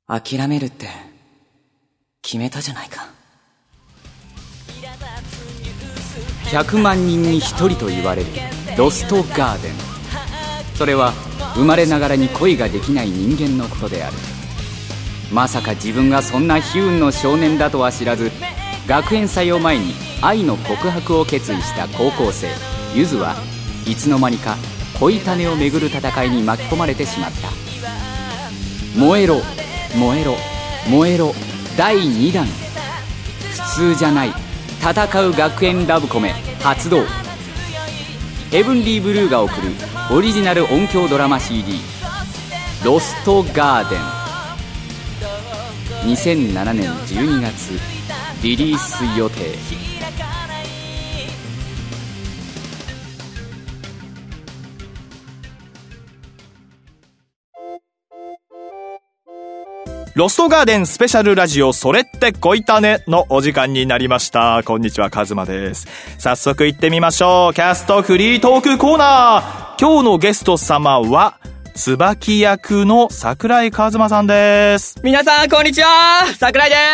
諦めるって決めたじゃないか。100万人に1人と言われるロストガーデン。それは生まれながらに恋ができない人間のことである。まさか自分がそんな悲運の少年だとは知らず、学園祭を前に愛の告白を決意した高校生ゆずはいつの間にか恋種をめぐる戦いに巻き込まれてしまった。燃えろ燃えろ燃えろ第2弾。普通じゃない戦う学園ラブコメ発動。ヘブンリーブルーが送るオリジナル音響ドラマ CD ロストガーデン。2007年12月リリース予定。 ロストガーデンスペシャルラジオそれって恋種のお時間になりました。こんにちは、カズマです。早速行ってみましょう。キャストフリートークコーナー。今日のゲスト様は椿役の桜井和馬さんです。 皆さんこんにちは、桜井です。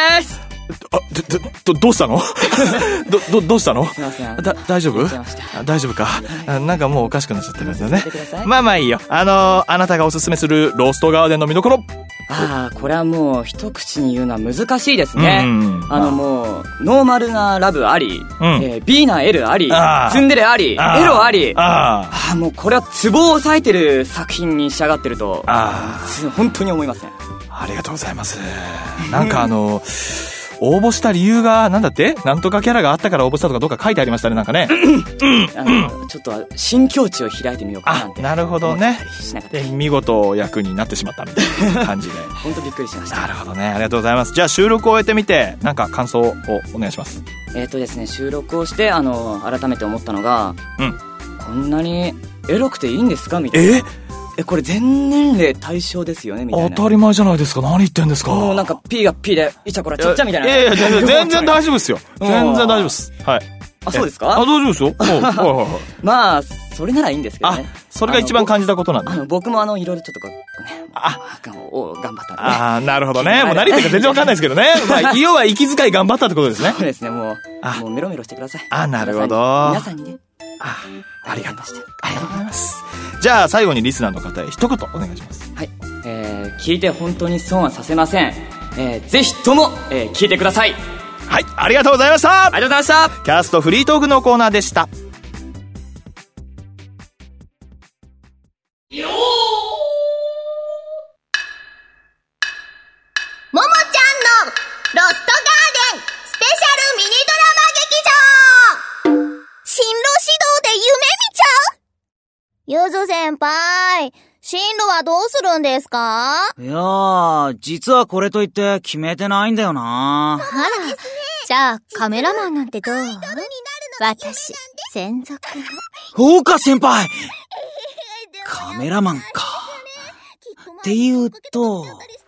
どうしたのどうしたの？ すいません。 大丈夫？大丈夫か。なんかもうおかしくなっちゃってるんですよね。まあいいよ。あなたがおすすめするロストガーデンの見どころ。 これはもう一口に言うのは難しいですね。もうノーマルなラブあり、B な L あり、ツンデレあり、エロあり、もうこれはツボを押さえてる作品に仕上がってると本当に思いますね。 ありがとうございます。なんか応募した理由がなんだって？なんとかキャラがあったから応募したとかどうか書いてありましたね、なんかね。 ちょっと新境地を開いてみようかななんて。 なるほどね。で見事役になってしまったみたいな感じで。 本当びっくりしました。 なるほどね、ありがとうございます。じゃあ収録を終えてみてなんか感想をお願いします。 ですね、収録をして改めて思ったのが、こんなにエロくていいんですかみたいな。これ全年齢対象ですよねみたいな。 当たり前じゃないですか。何言ってんですか。 もうなんか P が P でイチャコラちっちゃみたいな。 いや全然大丈夫ですよ。全然大丈夫です。はい。 そうですか。 大丈夫ですよ。 まあそれならいいんですけどね。 それが一番感じたことなんで。 僕もいろいろちょっと頑張ったんで。 なるほどね。もう何言ってるか全然わかんないですけどね。要は息遣い頑張ったってことですね。 そうですね。もうメロメロしてください。 なるほど。 皆さんにね。 ありがとうございます。じゃあ最後にリスナーの方へ一言お願いします。 はい。聞いて本当に損はさせません。ぜひとも、聞いてください。 はい、ありがとうございました。 ありがとうございました。 キャストフリートークのコーナーでした。 ももちゃんのロストガーデンスペシャルミニドラマ劇場。進路指導で夢見ちゃう？ゆず先輩、進路はどうするんですか？ いやー、実はこれといって決めてないんだよな。 あら、じゃあカメラマンなんてどう？私、専属の。 そうか先輩。カメラマンか。っていうと。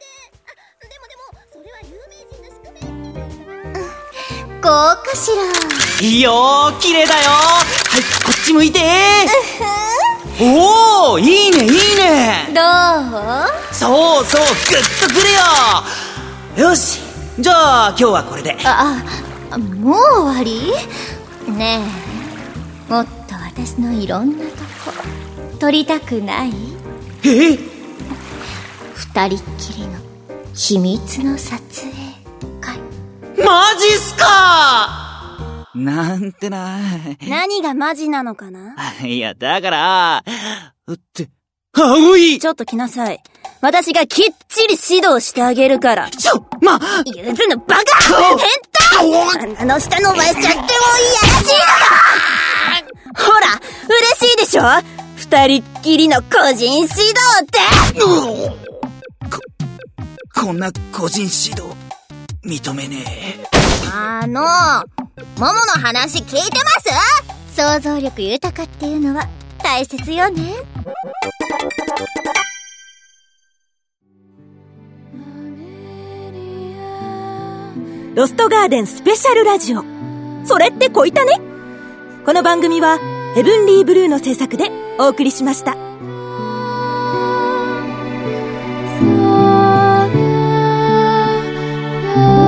こうかしら。 いいよー、綺麗だよー。はい、こっち向いておー、いいねいいね。 どう？ そうそう、グッとくるよ。よし、じゃあ今日はこれで。 もう終わり？ねえ、もっと私のいろんなとこ撮りたくない？ 二人っきりの秘密の撮影会。 マジっすか？なんてな。 何がマジなのかな？ いや、だからおい、 ちょっと来なさい。私がきっちり指導してあげるから。ゆずのバカ！変態！あんなの下伸ばしちゃってもいやらしいのだ！ほら、嬉しいでしょ？二人っきりの個人指導って！ こんな個人指導認めねえ。 ももの話聞いてます？想像力豊かっていうのは大切よね。 ロストガーデンスペシャルラジオ、それって恋種。この番組はヘブンリーブルーの制作でお送りしました。 ー